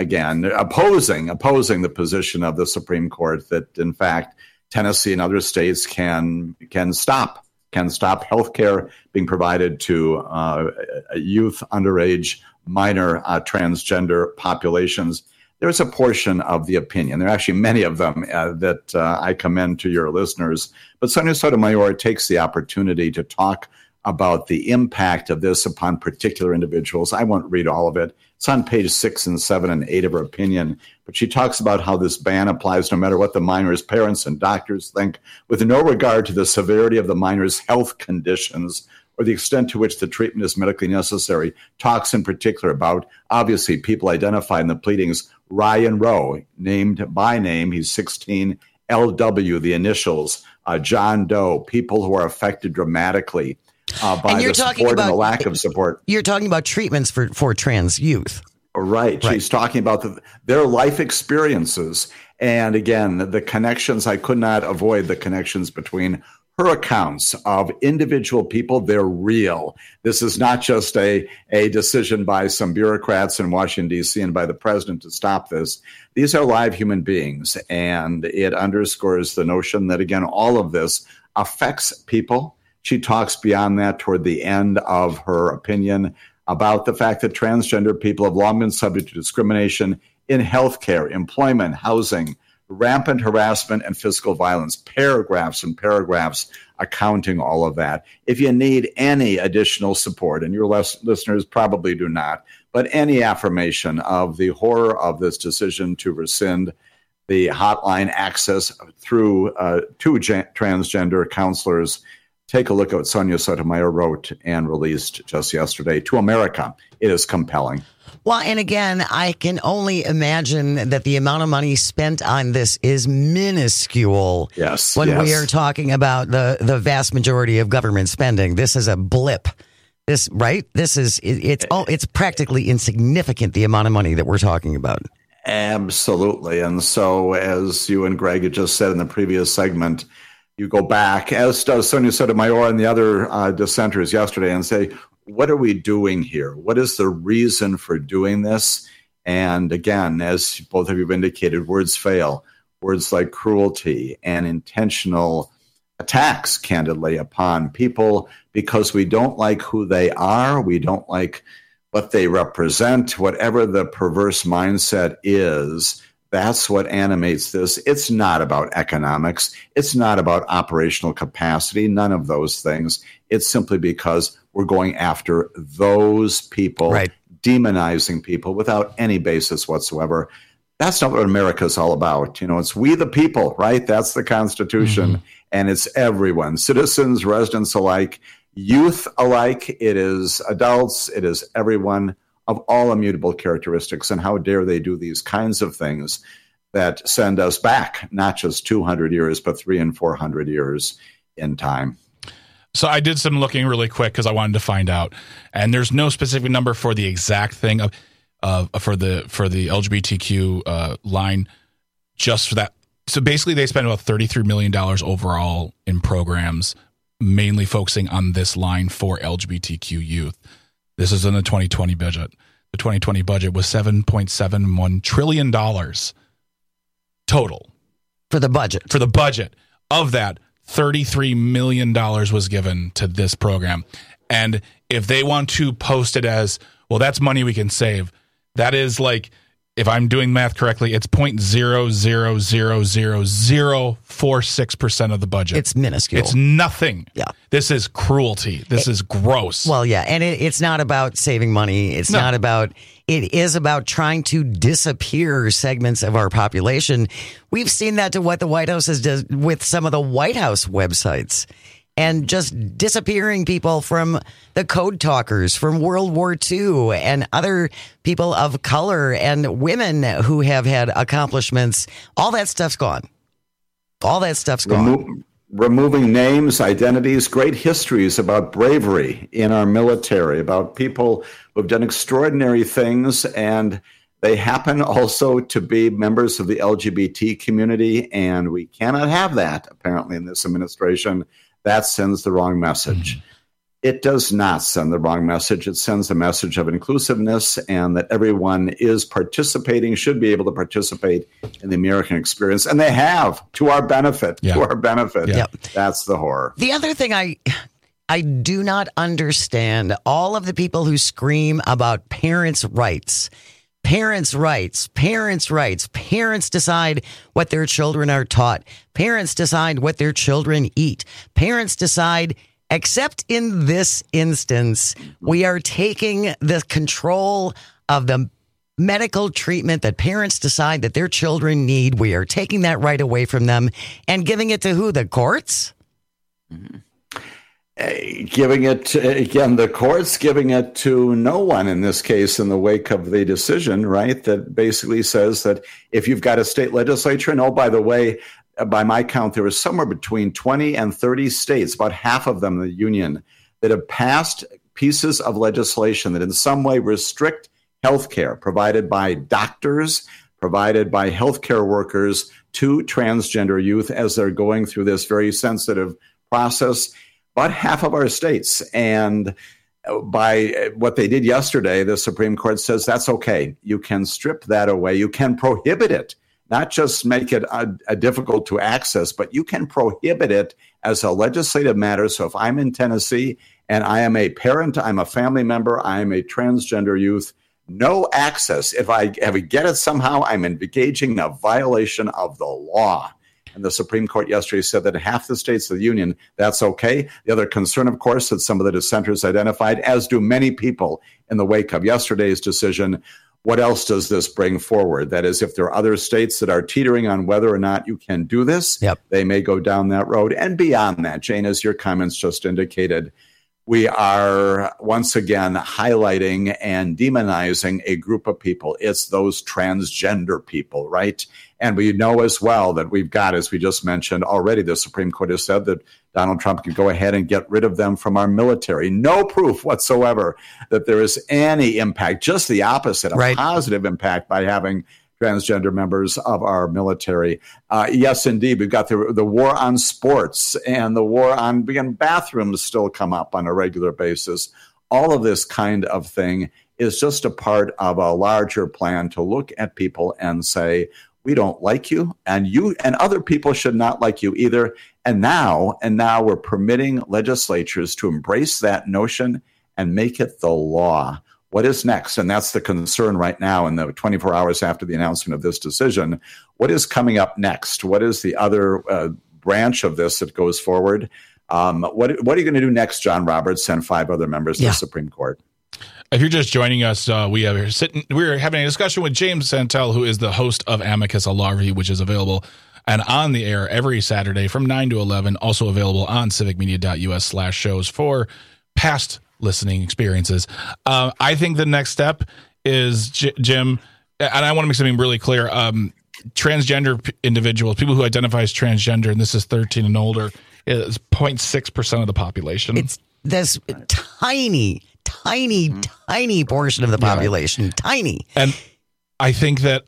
the position of the Supreme Court that, in fact, Tennessee and other states can stop health care being provided to youth, underage, minor transgender populations. There's a portion of the opinion. There are actually many of them that I commend to your listeners. But Sonia Sotomayor takes the opportunity to talk about the impact of this upon particular individuals. I won't read all of it. It's on page 6 and 7 and 8 of her opinion. But she talks about how this ban applies no matter what the minor's parents and doctors think, with no regard to the severity of the minor's health conditions or the extent to which the treatment is medically necessary. Talks in particular about, obviously, people identified in the pleadings. Ryan Rowe, named by name, he's 16, LW, the initials, John Doe, people who are affected dramatically by the support and the lack of support. You're talking about treatments for trans youth. Right. She's talking about their life experiences. And again, the connections, I could not avoid the connections between her accounts of individual people. They're real. This is not just a decision by some bureaucrats in Washington, D.C. and by the president to stop this. These are live human beings. And it underscores the notion that, again, all of this affects people. She talks beyond that toward the end of her opinion about the fact that transgender people have long been subject to discrimination in healthcare, employment, housing, rampant harassment and physical violence, paragraphs and paragraphs accounting all of that. If you need any additional support, and your listeners probably do not, but any affirmation of the horror of this decision to rescind the hotline access through to transgender counselors, take a look at what Sonia Sotomayor wrote and released just yesterday to America. It is compelling. Well, and again, I can only imagine that the amount of money spent on this is minuscule. Yes. When we are talking about the vast majority of government spending, this is a blip. It's practically insignificant, the amount of money that we're talking about. Absolutely. And so, as you and Greg had just said in the previous segment, you go back, as does Sonia Sotomayor and the other dissenters yesterday, and say, what are we doing here? What is the reason for doing this? And again, as both of you have indicated, words fail. Words like cruelty and intentional attacks, candidly, upon people because we don't like who they are. We don't like what they represent. Whatever the perverse mindset is, that's what animates this. It's not about economics. It's not about operational capacity. None of those things. It's simply because we're going after those people, demonizing people without any basis whatsoever. That's not what America is all about. It's we the people, right? That's the Constitution. And it's everyone, citizens, residents alike, youth alike. It is adults. It is everyone of all immutable characteristics. And how dare they do these kinds of things that send us back, not just 200 years, but 300 and 400 years in time. So I did some looking really quick because I wanted to find out, and there's no specific number for the exact thing for the LGBTQ line, just for that. So basically, they spend about $33 million overall in programs, mainly focusing on this line for LGBTQ youth. This is in the 2020 budget. The 2020 budget was $7.71 trillion total for the budget. For the budget of that, $33 million was given to this program. And if they want to post it as, well, that's money we can save, that is like, if I'm doing math correctly, it's 0.0000046% of the budget. It's minuscule. It's nothing. Yeah. This is cruelty. This is gross. Well, yeah. And it's not about saving money. It is about trying to disappear segments of our population. We've seen that to what the White House has done with some of the White House websites. And just disappearing people from the Code Talkers from World War II and other people of color and women who have had accomplishments. All that stuff's gone. Removing names, identities, great histories about bravery in our military, about people who have done extraordinary things, and they happen also to be members of the LGBT community, and we cannot have that, apparently, in this administration. That sends the wrong message. It does not send the wrong message. It sends a message of inclusiveness and that everyone is participating, should be able to participate in the American experience. And they have, to our benefit, Yep. That's the horror. The other thing I do not understand, all of the people who scream about parents' rights. Parents' rights. Parents decide what their children are taught. Parents decide what their children eat. Parents decide, except in this instance, we are taking the control of the medical treatment that parents decide that their children need. We are taking that right away from them and giving it to who? The courts? Giving it, again, the courts giving it to no one in this case in the wake of the decision, right, that basically says that if you've got a state legislature, and oh, by the way, by my count, there was somewhere between 20 and 30 states, about half of them in the union, that have passed pieces of legislation that in some way restrict health care provided by doctors, provided by healthcare workers to transgender youth as they're going through this very sensitive process. About half of our states. And by what they did yesterday, the Supreme Court says that's okay. You can strip that away. You can prohibit it, not just make it difficult to access, but you can prohibit it as a legislative matter. So if I'm in Tennessee and I am a parent, I'm a family member, I am a transgender youth, no access. If I get it somehow, I'm engaging in a violation of the law. And the Supreme Court yesterday said that in half the states of the union, that's okay. The other concern, of course, that some of the dissenters identified, as do many people in the wake of yesterday's decision, what else does this bring forward? That is, if there are other states that are teetering on whether or not you can do this, they may go down that road. And beyond that, Jane, as your comments just indicated, we are once again highlighting and demonizing a group of people. It's those transgender people, right? And we know as well that we've got, as we just mentioned already, the Supreme Court has said that Donald Trump could go ahead and get rid of them from our military. No proof whatsoever that there is any impact, just the opposite, a positive impact by having transgender members of our military. Yes, indeed, we've got the war on sports and the war on bathrooms still come up on a regular basis. All of this kind of thing is just a part of a larger plan to look at people and say, we don't like you, and you and other people should not like you either. And now we're permitting legislatures to embrace that notion and make it the law. What is next? And that's the concern right now in the 24 hours after the announcement of this decision. What is coming up next? What is the other branch of this that goes forward? What are you going to do next, John Roberts and 5 other members of the Supreme Court? If you're just joining us, we're having a discussion with James Santel, who is the host of Amicus, a law review, which is available and on the air every Saturday from 9 to 11, also available on civicmedia.us/shows for past listening experiences. I think the next step is, Jim, and I want to make something really clear, transgender individuals, people who identify as transgender, and this is 13 and older, is 0.6% of the population. It's this tiny portion of the population, tiny. And I think that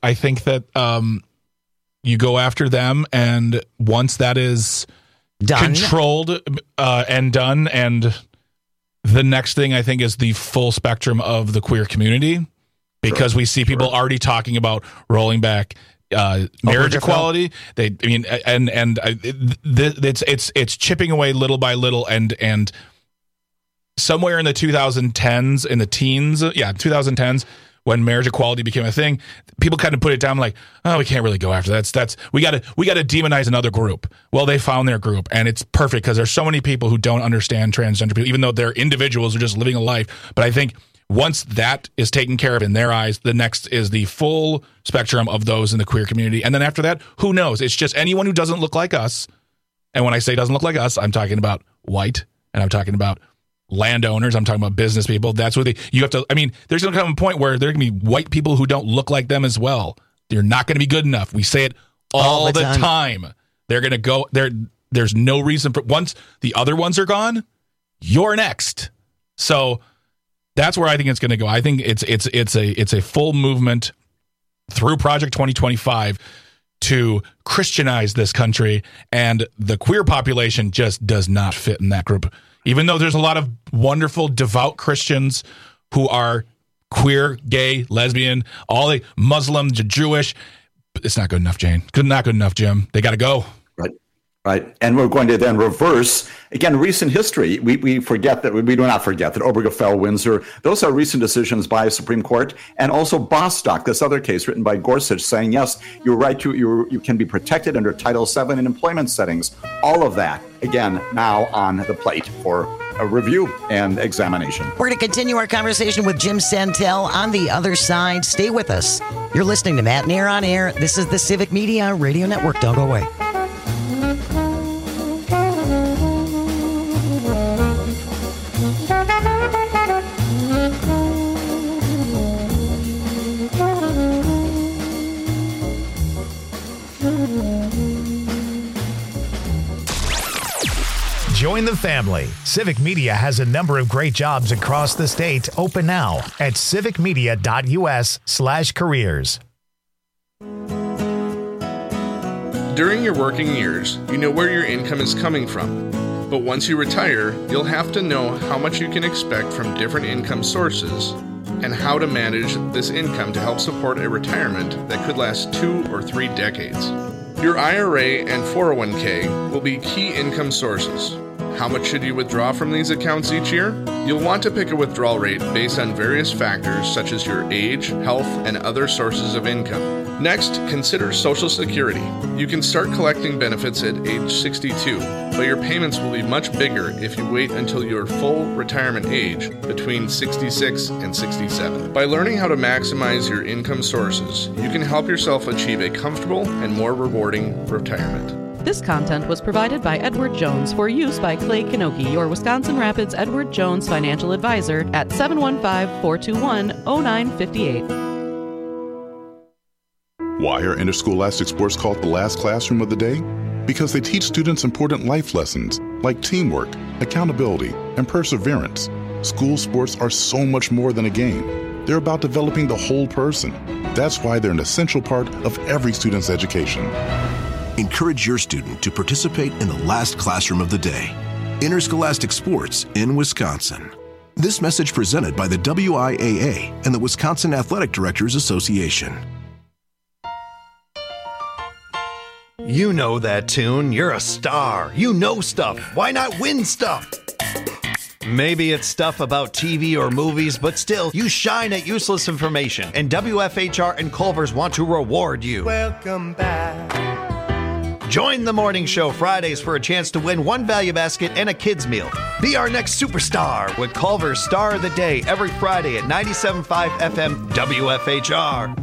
you go after them, and once that is controlled and done, and the next thing I think is the full spectrum of the queer community, because we see people already talking about rolling back marriage equality. It's chipping away little by little, and somewhere in the 2010s, in the teens, 2010s, when marriage equality became a thing, people kind of put it down like, oh, we can't really go after that. That's we got to demonize another group. Well, they found their group, and it's perfect because there's so many people who don't understand transgender people, even though they're individuals who are just living a life. But I think once that is taken care of in their eyes, the next is the full spectrum of those in the queer community. And then after that, who knows? It's just anyone who doesn't look like us. And when I say doesn't look like us, I'm talking about white, and I'm talking about landowners, I'm talking about business people. That's what you have to, there's going to come a point where there are going to be white people who don't look like them as well. They're not going to be good enough. We say it all the time. They're going to go there. There's no reason for, once the other ones are gone, you're next. So that's where I think it's going to go. I think it's a full movement through Project 2025 to Christianize this country, and the queer population just does not fit in that group. Even though there's a lot of wonderful, devout Christians who are queer, gay, lesbian, all the Muslim, Jewish, it's not good enough, Jane. Not good enough, Jim. They got to go. Right. And we're going to then reverse, again, recent history. We forget that, we do not forget that Obergefell, Windsor, those are recent decisions by Supreme Court, and also Bostock, this other case written by Gorsuch, saying, yes, you're right to, you can be protected under Title VII in employment settings. All of that, again, now on the plate for a review and examination. We're going to continue our conversation with Jim Santel on the other side. Stay with us. You're listening to Matt and Air on Air. This is the Civic Media Radio Network. Don't go away. Join the family. Civic Media has a number of great jobs across the state open now at civicmedia.us/careers. During your working years, you know where your income is coming from. But once you retire, you'll have to know how much you can expect from different income sources and how to manage this income to help support a retirement that could last 2 or 3 decades. Your IRA and 401k will be key income sources. How much should you withdraw from these accounts each year? You'll want to pick a withdrawal rate based on various factors such as your age, health, and other sources of income. Next, consider Social Security. You can start collecting benefits at age 62, but your payments will be much bigger if you wait until your full retirement age between 66 and 67. By learning how to maximize your income sources, you can help yourself achieve a comfortable and more rewarding retirement. This content was provided by Edward Jones for use by Clay Kinoki, your Wisconsin Rapids Edward Jones financial advisor at 715-421-0958. Why are interscholastic sports called the last classroom of the day? Because they teach students important life lessons like teamwork, accountability, and perseverance. School sports are so much more than a game. They're about developing the whole person. That's why they're an essential part of every student's education. Encourage your student to participate in the last classroom of the day. Interscholastic sports in Wisconsin. This message presented by the WIAA and the Wisconsin Athletic Directors Association. You know that tune. You're a star. You know stuff. Why not win stuff? Maybe it's stuff about TV or movies, but still, you shine at useless information. And WFHR and Culver's want to reward you. Welcome back. Join the morning show Fridays for a chance to win one value basket and a kid's meal. Be our next superstar with Culver's Star of the Day every Friday at 97.5 FM WFHR.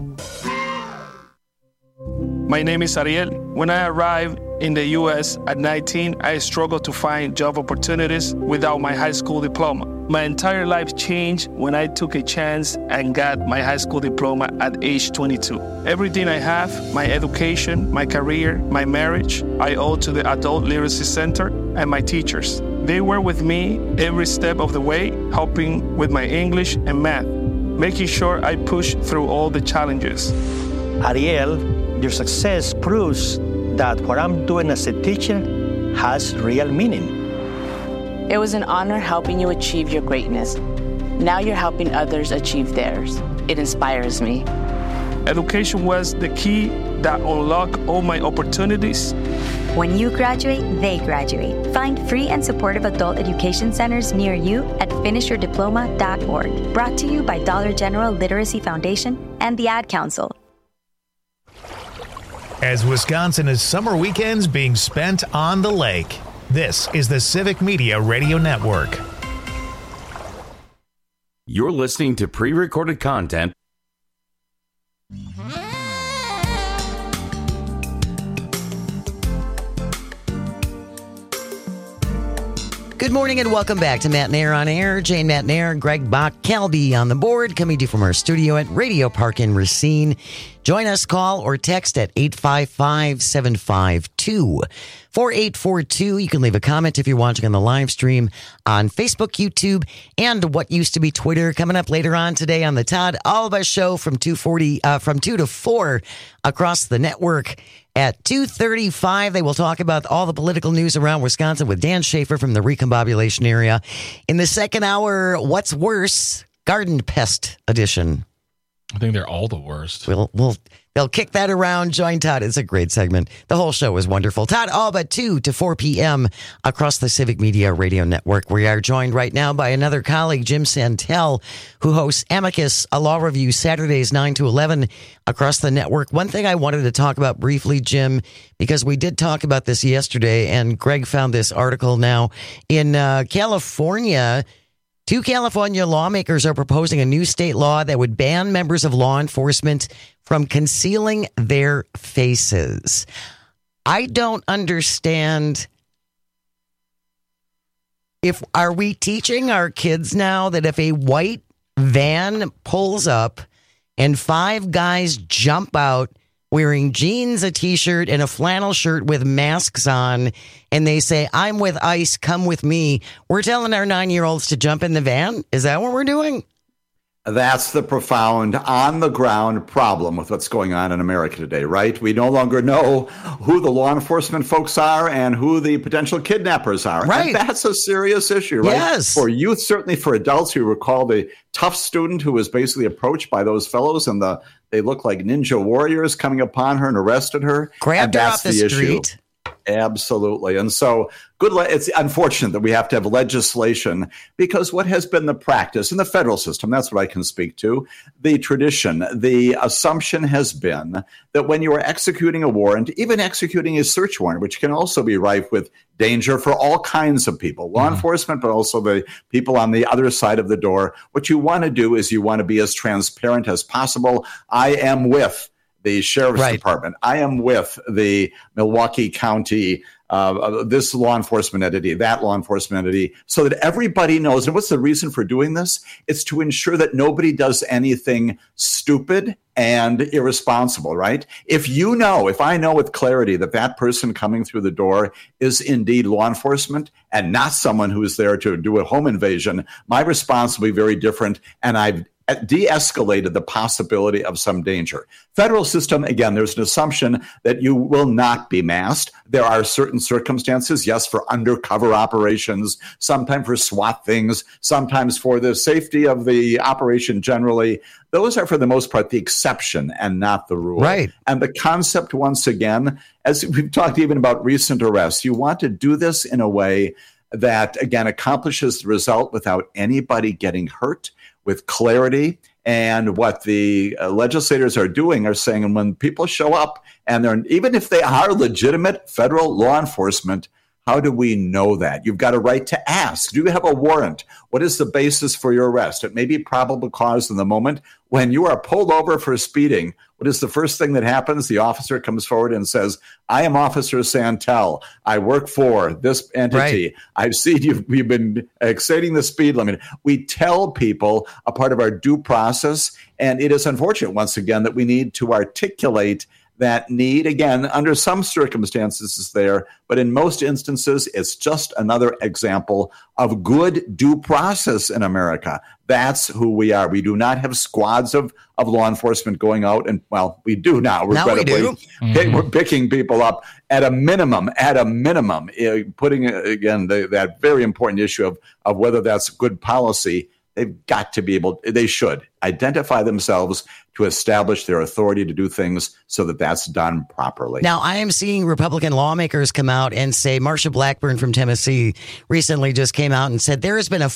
My name is Ariel. When I arrived in the U.S. at 19, I struggled to find job opportunities without my high school diploma. My entire life changed when I took a chance and got my high school diploma at age 22. Everything I have, my education, my career, my marriage, I owe to the Adult Literacy Center and my teachers. They were with me every step of the way, helping with my English and math, making sure I pushed through all the challenges. Ariel, your success proves that what I'm doing as a teacher has real meaning. It was an honor helping you achieve your greatness. Now you're helping others achieve theirs. It inspires me. Education was the key that unlocked all my opportunities. When you graduate, they graduate. Find free and supportive adult education centers near you at finishyourdiploma.org. Brought to you by Dollar General Literacy Foundation and the Ad Council. As Wisconsin is summer weekends being spent on the lake, this is the Civic Media Radio Network. You're listening to pre-recorded content. Good morning and welcome back to Matt Nair on Air. Jane Matt Nair, Greg Bach, Calby on the board, coming to you from our studio at Radio Park in Racine. Join us, call or text at 855-752-4842. You can leave a comment if you're watching on the live stream on Facebook, YouTube, and what used to be Twitter. Coming up later on today on the Todd Alba Show from 2 to 4 across the network. At 2:35, they will talk about all the political news around Wisconsin with Dan Schaefer from the Recombobulation area. In the second hour, what's worse? Garden Pest Edition. I think they're all the worst. They'll kick that around. Join Todd. It's a great segment. The whole show is wonderful. Todd Alba, 2 to 4 p.m. across the Civic Media Radio Network. We are joined right now by another colleague, Jim Santel, who hosts Amicus, a law review, Saturdays 9 to 11 across the network. One thing I wanted to talk about briefly, Jim, because we did talk about this yesterday, and Greg found this article now. In California, 2 California lawmakers are proposing a new state law that would ban members of law enforcement from concealing their faces. I don't understand. Are we teaching our kids now that if a white van pulls up and 5 guys jump out wearing jeans, a t-shirt, and a flannel shirt with masks on, and they say, "I'm with ICE, come with me," we're telling our 9-year-olds to jump in the van? Is that what we're doing? That's the profound, on-the-ground problem with what's going on in America today, right? We no longer know who the law enforcement folks are and who the potential kidnappers are. Right. And that's a serious issue, right? Yes. For youth, certainly for adults who recall the tough student who was basically approached by those fellows and they look like ninja warriors coming upon her and arrested her. Grabbed her off the street. Absolutely. And so it's unfortunate that we have to have legislation, because what has been the practice in the federal system, that's what I can speak to, the tradition, the assumption has been that when you are executing a warrant, even executing a search warrant, which can also be rife with danger for all kinds of people, law enforcement, but also the people on the other side of the door, what you want to do is you want to be as transparent as possible. I am with the sheriff's department. I am with the Milwaukee County, this law enforcement entity, that law enforcement entity, so that everybody knows. And what's the reason for doing this? It's to ensure that nobody does anything stupid and irresponsible, right? If I know with clarity that that person coming through the door is indeed law enforcement and not someone who's there to do a home invasion, my response will be very different, and I've de-escalated the possibility of some danger. Federal system, again, there's an assumption that you will not be masked. There are certain circumstances, yes, for undercover operations, sometimes for SWAT things, sometimes for the safety of the operation generally. Those are, for the most part, the exception and not the rule. Right. And the concept, once again, as we've talked even about recent arrests, you want to do this in a way that, again, accomplishes the result without anybody getting hurt, with clarity. And what the legislators are doing are saying, and when people show up and even if they are legitimate federal law enforcement, how do we know that? You've got a right to ask. Do you have a warrant? What is the basis for your arrest? It may be probable cause in the moment. When you are pulled over for speeding, what is the first thing that happens? The officer comes forward and says, I am Officer Santel. I work for this entity. Right. I've seen you've been exceeding the speed limit. We tell people a part of our due process, and it is unfortunate, once again, that we need to articulate that need. Again, under some circumstances is there, but in most instances, it's just another example of good due process in America. That's who we are. We do not have squads of law enforcement going out, and, well, we do now, regrettably. Now we do. We're picking people up at a minimum, putting, again, that very important issue of whether that's good policy. They've got to be they should identify themselves to establish their authority to do things so that that's done properly. Now, I am seeing Republican lawmakers come out and say, Marsha Blackburn from Tennessee recently just came out and said there has been a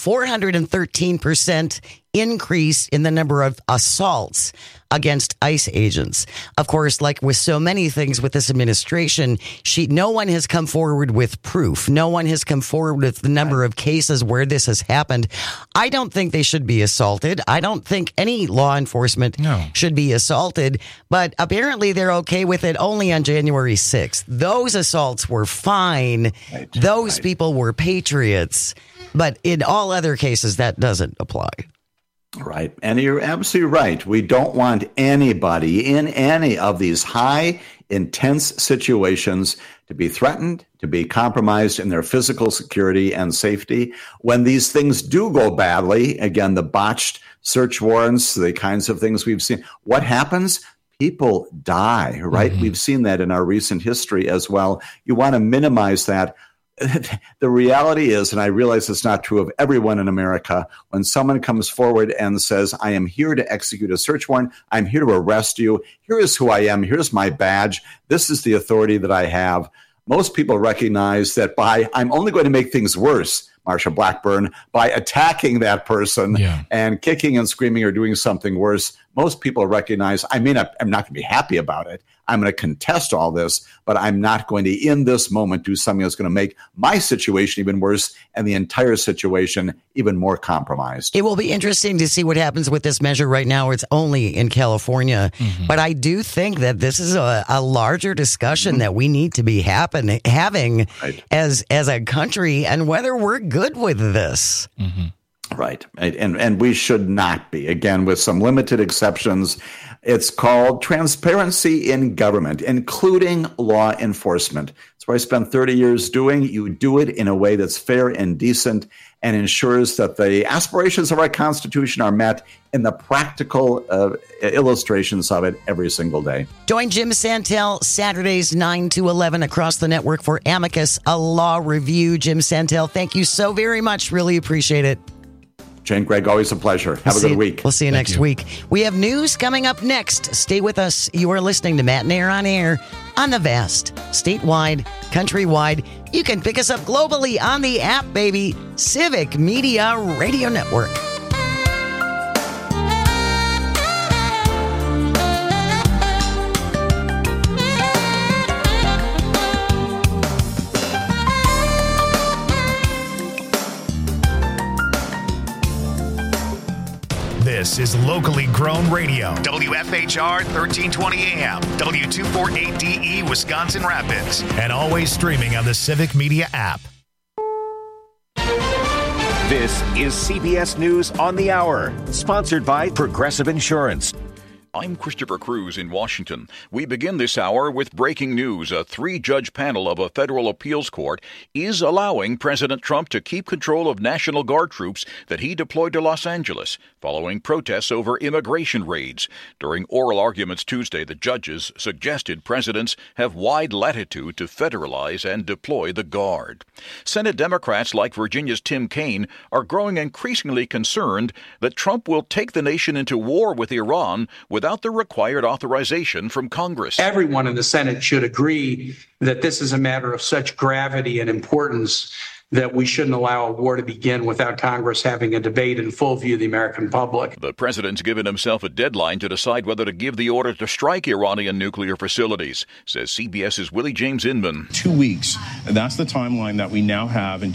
413% increase in the number of assaults against ICE agents. Of course, like with so many things with this administration, no one has come forward with proof. No one has come forward with the number of cases where this has happened. I don't think they should be assaulted. I don't think any law enforcement should be assaulted, but apparently they're okay with it only on January 6th. Those assaults were fine. Those people were patriots, but in all other cases, that doesn't apply. Right. And you're absolutely right. We don't want anybody in any of these high, intense situations to be threatened, to be compromised in their physical security and safety. When these things do go badly, again, the botched search warrants, the kinds of things we've seen, what happens? People die, right? Mm-hmm. We've seen that in our recent history as well. You want to minimize that. The reality is, and I realize it's not true of everyone in America, when someone comes forward and says, I am here to execute a search warrant, I'm here to arrest you, here is who I am, here's my badge, this is the authority that I have. Most people recognize that I'm only going to make things worse, Marsha Blackburn, by attacking that person and kicking and screaming or doing something worse. Most people recognize, I'm not going to be happy about it. I'm going to contest all this, but I'm not going to, in this moment, do something that's going to make my situation even worse and the entire situation even more compromised. It will be interesting to see what happens with this measure. Right now, it's only in California. Mm-hmm. But I do think that this is a larger discussion that we need to be having as a country, and whether we're good with this. Mm-hmm. Right. And we should not be. Again, with some limited exceptions, it's called transparency in government, including law enforcement. That's what I spent 30 years doing. You do it in a way that's fair and decent and ensures that the aspirations of our Constitution are met in the practical illustrations of it every single day. Join Jim Santel Saturdays 9 to 11 across the network for Amicus, a law review. Jim Santel, thank you so very much. Really appreciate it. Jane, Greg, always a pleasure. Have a good week. We'll see you next week. We have news coming up next. Stay with us. You are listening to Matt and Air on Air on the vast, statewide, countrywide. You can pick us up globally on the app, baby. Civic Media Radio Network. This is locally grown radio. WFHR 1320 AM, W248DE Wisconsin Rapids, and always streaming on the Civic Media app. This is CBS News on the Hour, sponsored by Progressive Insurance. I'm Christopher Cruz in Washington. We begin this hour with breaking news. A 3-judge panel of a federal appeals court is allowing President Trump to keep control of National Guard troops that he deployed to Los Angeles following protests over immigration raids. During oral arguments Tuesday, the judges suggested presidents have wide latitude to federalize and deploy the Guard. Senate Democrats like Virginia's Tim Kaine are growing increasingly concerned that Trump will take the nation into war with Iran without the required authorization from Congress. Everyone in the Senate should agree that this is a matter of such gravity and importance that we shouldn't allow a war to begin without Congress having a debate in full view of the American public. The president's given himself a deadline to decide whether to give the order to strike Iranian nuclear facilities, says CBS's Willie James Inman. 2 weeks. That's the timeline that we now have in